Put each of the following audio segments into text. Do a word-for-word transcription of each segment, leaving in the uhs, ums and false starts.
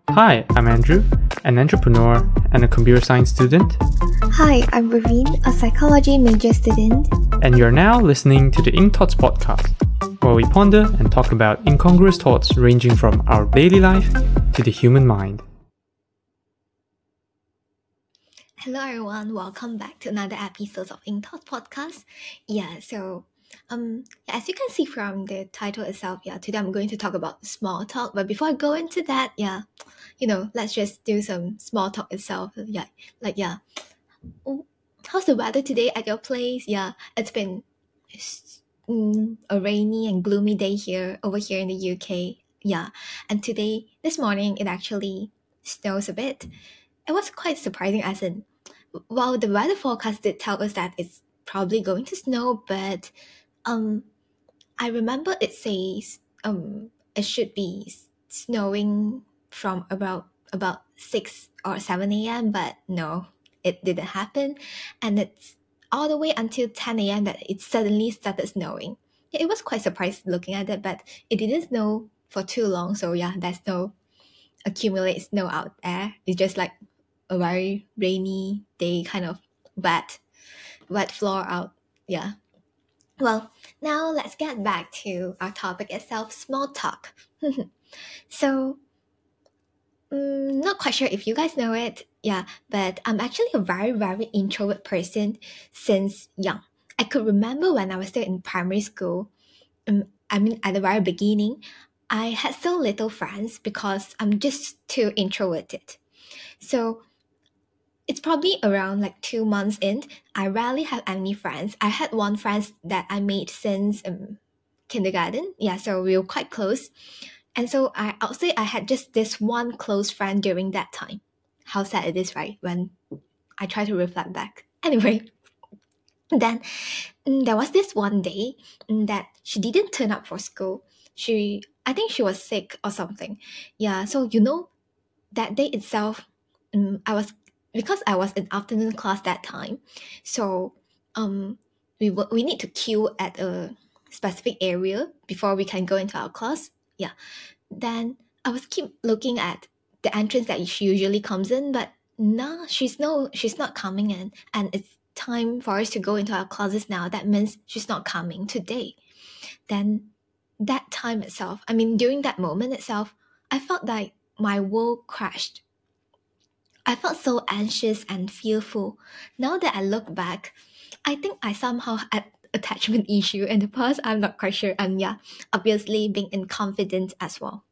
Hi, I'm Andrew, an entrepreneur and a computer science student, Hi, I'm Raveen, a psychology major student. and you're now listening to the Ink Thoughts podcast, where we ponder and talk about incongruous thoughts ranging from our daily life to the human mind. Hello everyone, welcome back to another episode of Ink Thoughts podcast. Yeah, so um as you can see from the title itself, yeah, today I'm going to talk about small talk. But before I go into that, yeah, you know, let's just do some small talk itself. Yeah, like yeah. Oh, how's the weather today at your place? Yeah, it's been mm, a rainy and gloomy day here over here in the U K. Yeah, and today, this morning, it actually snows a bit. It was quite surprising, as in, while the weather forecast did tell us that it's probably going to snow, but um, I remember it says um it should be s- snowing from about about six or seven a m. But no, it didn't happen, and it's all the way until ten a m that it suddenly started snowing. Yeah, it was quite surprised looking at it, but it didn't snow for too long. So yeah, there's no accumulate snow out there. It's just like a very rainy day, kind of wet, wet floor out. Yeah. Well, now let's get back to our topic itself, small talk. So, mm, not quite sure if you guys know it, yeah, but I'm actually a very, very introvert person since young. I could remember when I was still in primary school, um, I mean, at the very beginning, I had so little friends because I'm just too introverted. So, it's probably around like two months in. I rarely have any friends. I had one friend that I made since um, kindergarten. Yeah, so we were quite close. And so I, I'll say I had just this one close friend during that time. How sad it is, right? When I try to reflect back. Anyway, then mm, there was this one day mm, that she didn't turn up for school. She, I think she was sick or something. Yeah, so you know, that day itself, um, I was because I was in afternoon class that time, so um, we were, we need to queue at a specific area before we can go into our class. Yeah, then I was keep looking at the entrance that she usually comes in, but no, she's no, she's not coming in, and it's time for us to go into our classes now. That means she's not coming today. Then that time itself, I mean, during that moment itself, I felt like my world crashed. I felt so anxious and fearful. Now that I look back, I think I somehow had attachment issue in the past. I'm not quite sure. And yeah, obviously being inconfident as well.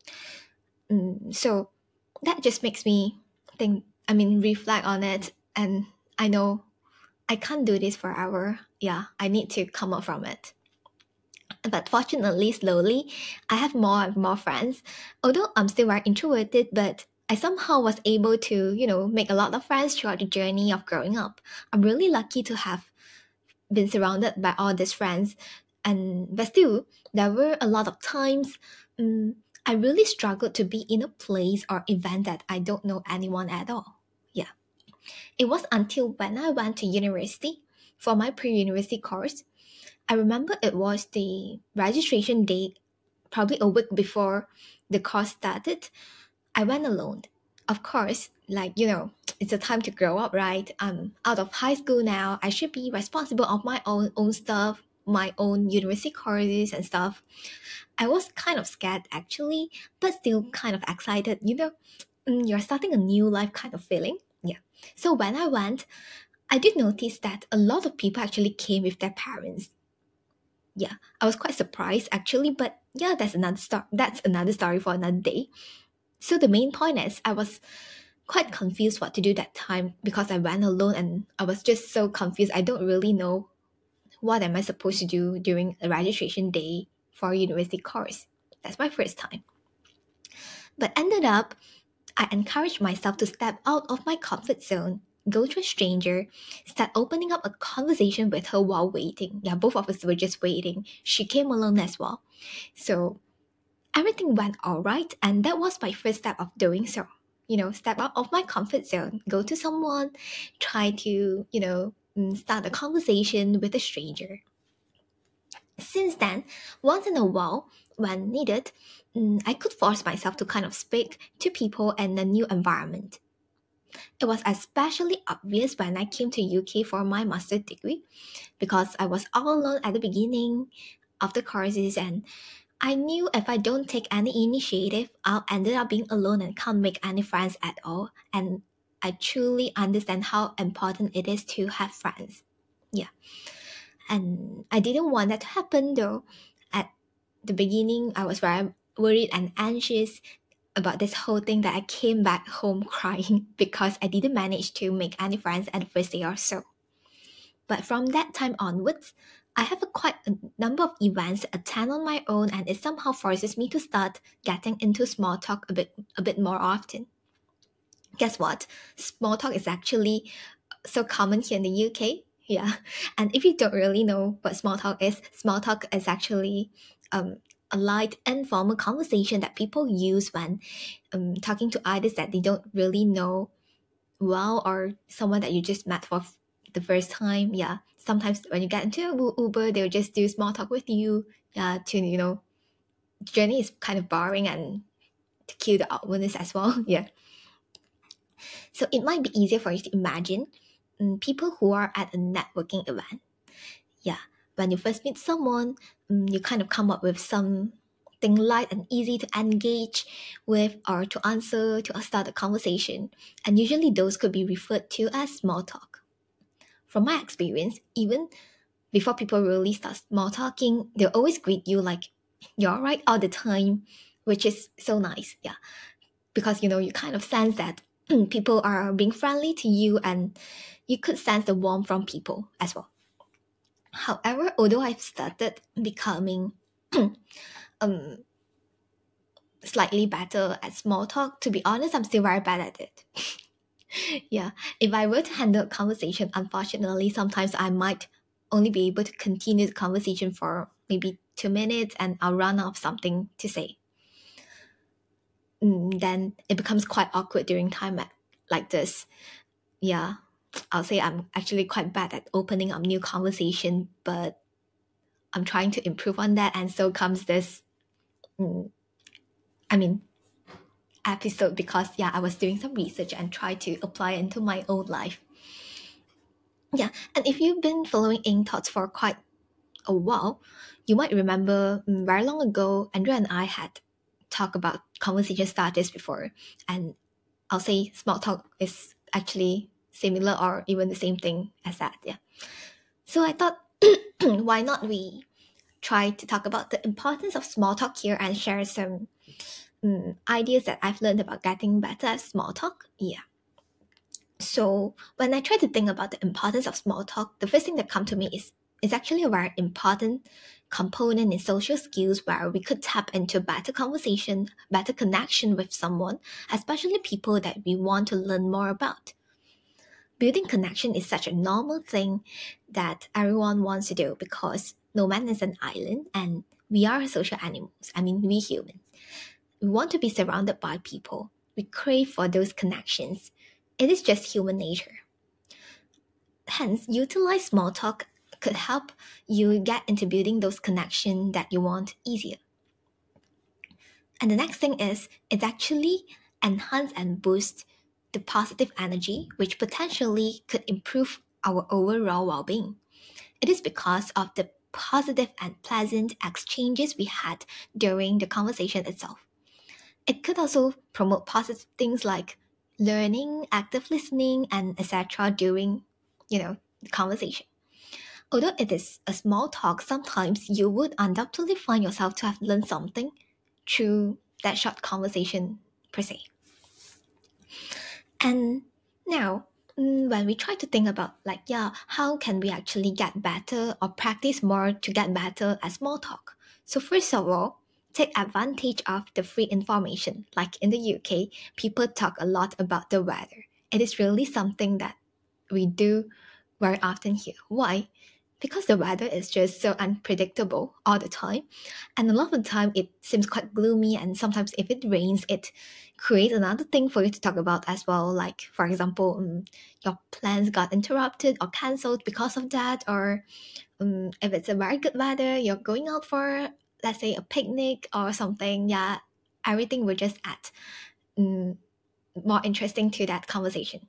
Mm, so that just makes me think, I mean, reflect on it. And I know I can't do this forever. Yeah, I need to come up from it. But fortunately, slowly, I have more and more friends. Although I'm still very introverted, but I somehow was able to, you know, make a lot of friends throughout the journey of growing up. I'm really lucky to have been surrounded by all these friends. And but still, there were a lot of times um, I really struggled to be in a place or event that I don't know anyone at all. Yeah. It was until when I went to university for my pre-university course. I remember it was the registration day, probably a week before the course started. I went alone. Of course, like, you know, it's a time to grow up, right? I'm out of high school now. I should be responsible of my own own stuff, my own university courses and stuff. I was kind of scared actually, but still kind of excited, you know. Mm, You're starting a new life kind of feeling. Yeah. So when I went, I did notice that a lot of people actually came with their parents. Yeah, I was quite surprised actually, but yeah, that's another story. That's another story for another day. So the main point is, I was quite confused what to do that time because I went alone and I was just so confused. I don't really know what am I supposed to do during a registration day for a university course. That's my first time. But ended up, I encouraged myself to step out of my comfort zone, go to a stranger, start opening up a conversation with her while waiting. Yeah, both of us were just waiting. She came alone as well. So everything went all right, and that was my first step of doing so. You know, step out of my comfort zone, go to someone, try to, you know, mm, start a conversation with a stranger. Since then, once in a while, when needed, mm, I could force myself to kind of speak to people in a new environment. It was especially obvious when I came to U K for my master's degree because I was all alone at the beginning of the courses, and I knew if I don't take any initiative, I'll end up being alone and can't make any friends at all. And I truly understand how important it is to have friends. Yeah. And I didn't want that to happen though. At the beginning, I was very worried and anxious about this whole thing that I came back home crying because I didn't manage to make any friends at the first day or so. But from that time onwards, I have a quite a number of events to attend on my own, and it somehow forces me to start getting into small talk a bit a bit more often. Guess what? Small talk is actually so common here in the U K. Yeah. And if you don't really know what small talk is, small talk is actually um, a light, informal conversation that people use when um, talking to others that they don't really know well, or someone that you just met for f- the first time. Yeah. Sometimes when you get into a U- Uber, they'll just do small talk with you. Yeah. To, you know, the journey is kind of boring and to kill the awkwardness as well. Yeah. So it might be easier for you to imagine um, people who are at a networking event. Yeah, when you first meet someone, um, you kind of come up with something light and easy to engage with or to answer to start a conversation. And usually those could be referred to as small talk. From my experience, even before people really start small talking, they'll always greet you like you're all right all the time, which is so nice. Yeah, because you know you kind of sense that people are being friendly to you, and you could sense the warmth from people as well. However, although I've started becoming um slightly better at small talk, to be honest, I'm still very bad at it. Yeah, if I were to handle a conversation, unfortunately, sometimes I might only be able to continue the conversation for maybe two minutes and I'll run out of something to say. Mm, then it becomes quite awkward during time like, like this. Yeah, I'll say I'm actually quite bad at opening up new conversation, but I'm trying to improve on that. And so comes this, mm, I mean, episode because yeah, I was doing some research and try to apply it into my own life. Yeah, and if you've been following Ink Thoughts for quite a while, you might remember mm, very long ago, Andrew and I had talked about conversation starters before, and I'll say small talk is actually similar or even the same thing as that. Yeah. So I thought, why not we try to talk about the importance of small talk here and share some um, ideas that I've learned about getting better at small talk. Yeah. So when I try to think about the importance of small talk, the first thing that comes to me is it's actually a very important component in social skills where we could tap into better conversation, better connection with someone, especially people that we want to learn more about. Building connection is such a normal thing that everyone wants to do because no man is an island and we are social animals. I mean, we humans. We want to be surrounded by people. We crave for those connections. It is just human nature. Hence, utilize small talk could help you get into building those connections that you want easier. And the next thing is it actually enhance and boost the positive energy, which potentially could improve our overall well-being. It is because of the positive and pleasant exchanges we had during the conversation itself. It could also promote positive things like learning, active listening, and et cetera during, you know, the conversation. Although it is a small talk, sometimes you would undoubtedly find yourself to have learned something through that short conversation per se. And now, mm, when we try to think about like, yeah, how can we actually get better or practice more to get better at small talk? So first of all, take advantage of the free information. Like in the U K, people talk a lot about the weather. It is really something that we do very often here. Why? Because the weather is just so unpredictable all the time. And a lot of the time it seems quite gloomy, and sometimes if it rains, it creates another thing for you to talk about as well. Like, for example, um, your plans got interrupted or cancelled because of that, or um, if it's a very good weather, you're going out for let's say a picnic or something, yeah, everything will just add um, more interesting to that conversation.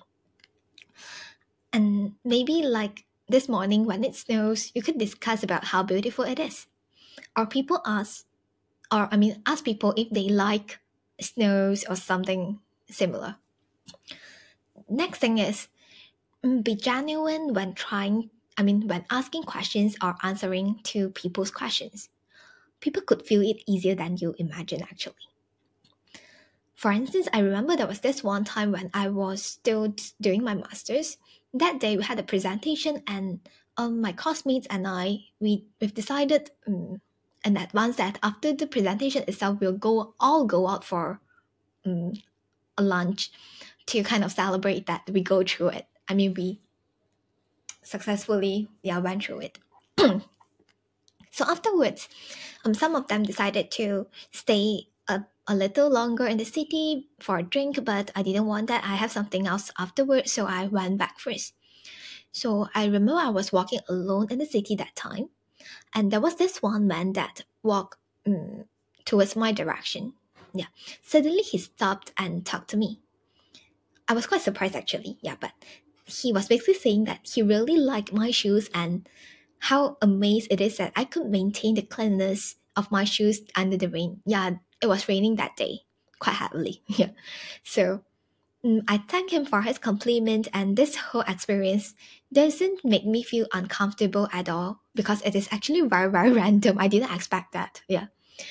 And maybe like this morning when it snows, you could discuss about how beautiful it is. Or people ask, or I mean, ask people if they like snows or something similar. Next thing is, be genuine when trying, I mean, when asking questions or answering to people's questions. People could feel it easier than you imagine, actually. For instance, I remember there was this one time when I was still doing my master's. That day we had a presentation, and um, my classmates and I, we, we've decided um, in advance that after the presentation itself, we'll go all go out for um, a lunch to kind of celebrate that we go through it. I mean, we successfully yeah went through it. So afterwards, um, some of them decided to stay a, a little longer in the city for a drink, but I didn't want that. I have something else afterwards, so I went back first. So I remember I was walking alone in the city that time, and there was this one man that walked um, towards my direction. Yeah, suddenly he stopped and talked to me. I was quite surprised actually, yeah, but he was basically saying that he really liked my shoes and how amazed it is that I could maintain the cleanliness of my shoes under the rain. Yeah, it was raining that day, quite heavily. Yeah, so um, I thank him for his compliment, and this whole experience doesn't make me feel uncomfortable at all because it is actually very, very random. I didn't expect that. Yeah.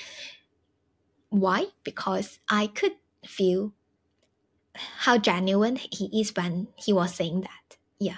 Why? Because I could feel how genuine he is when he was saying that. Yeah.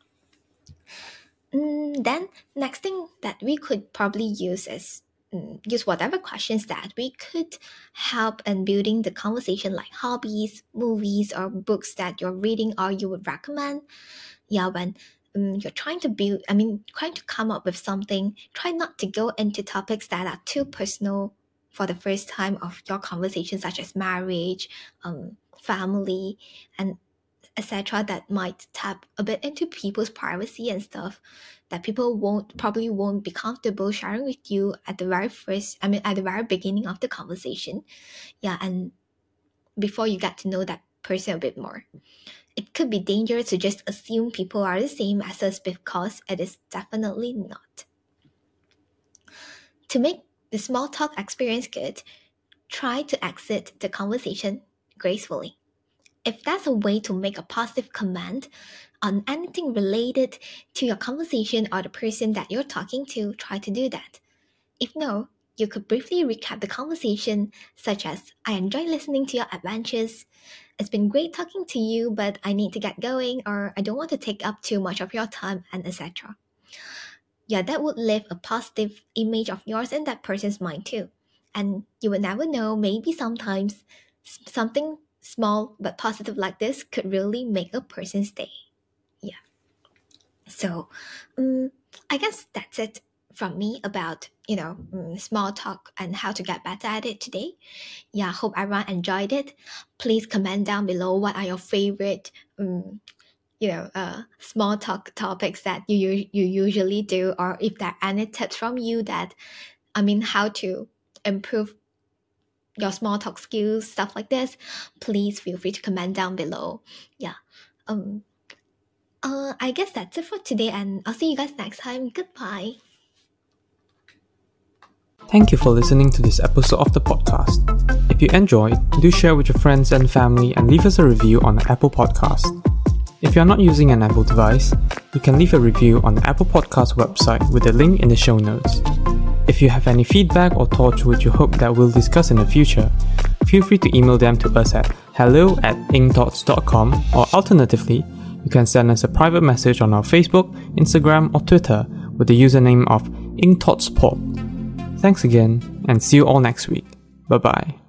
Mm, then next thing that we could probably use is mm, use whatever questions that we could help in building the conversation, like hobbies, movies, or books that you're reading or you would recommend. Yeah, when um, you're trying to build, I mean, trying to come up with something, try not to go into topics that are too personal for the first time of your conversation, such as marriage, um, family, and et cetera, that might tap a bit into people's privacy and stuff that people won't probably won't be comfortable sharing with you at the very first, I mean, at the very beginning of the conversation. Yeah, and before you get to know that person a bit more. It could be dangerous to just assume people are the same as us because it is definitely not. To make the small talk experience good, try to exit the conversation gracefully. If that's a way to make a positive comment on anything related to your conversation or the person that you're talking to, try to do that. If no, you could briefly recap the conversation, such as, I enjoy listening to your adventures. It's been great talking to you, but I need to get going, or I don't want to take up too much of your time, and et cetera. Yeah, that would leave a positive image of yours in that person's mind too. And you would never know, maybe sometimes something small but positive like this could really make a person stay. Yeah. So, um, I guess that's it from me about, you know, um, small talk and how to get better at it today. Yeah, hope everyone enjoyed it. Please comment down below what are your favorite, um, you know, uh, small talk topics that you you usually do, or if there are any tips from you that, I mean, how to improve your small talk skills, stuff like this, please feel free to comment down below. Yeah. Um. Uh, I guess that's it for today, and I'll see you guys next time. Goodbye. Thank you for listening to this episode of the podcast. If you enjoyed, do share with your friends and family and leave us a review on the Apple Podcast. If you are not using an Apple device, you can leave a review on the Apple Podcast website with the link in the show notes. If you have any feedback or thoughts which you hope that we'll discuss in the future, feel free to email them to us at hello at inkthoughts dot com, or alternatively, you can send us a private message on our Facebook, Instagram, or Twitter with the username of inkthoughtspod. Thanks again, and see you all next week. Bye bye.